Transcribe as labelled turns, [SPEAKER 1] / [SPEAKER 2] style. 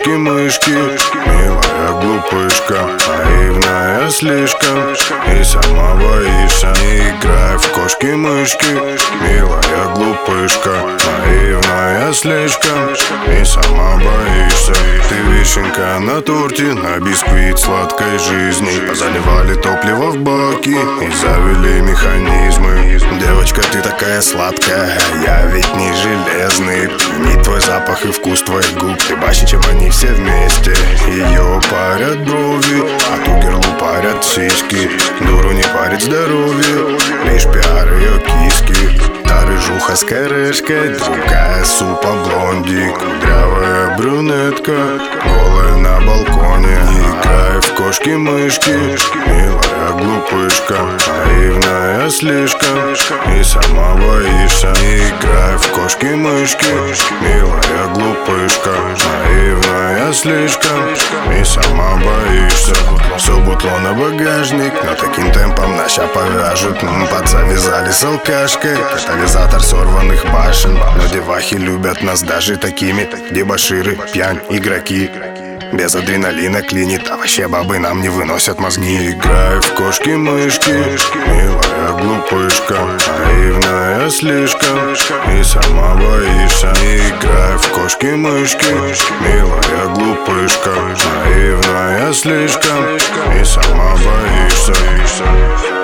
[SPEAKER 1] кошки-мышки. Милая глупышка, наивная слишком, и сама боишься. Не играй в кошки-мышки. Милая глупышка, наивная слишком, и сама боишься. Ты вишенка на торте, на бисквит сладкой жизни. Заливали топливо в баки и завели механизмы. Девочка, ты такая сладкая, я ведь не железный. Не твой запах и вкус твоих губ, ты баще, чем они все вместе. Ее парят брови, а ту герлу парят сиськи. Дуру не парит здоровье, лишь пиар ее киски. Та рыжуха с корешкой, другая супа блонди. Кудрявая брюнетка, голая на балконе. Не играй в кошки-мышки. Милая глупышка, наивная слишком, и сама боишься. Не играй в кошки-мышки. Милая глупышка, наивная слишком, и сама боишься. Все бутло на багажник, но таким темпом нас ща повяжут. Подзавязали с алкашкой, катализатор сорванных башен. Но девахи любят нас даже такими. Дебоширы, пьянь, игроки. Без адреналина клинит, а вообще бабы нам не выносят мозги. Не играй в кошки-мышки. Милая глупышка, наивная слишком, и сама боишься. Не играй в кошки-мышки. Милая глупышка, наивная слишком, и сама боишься.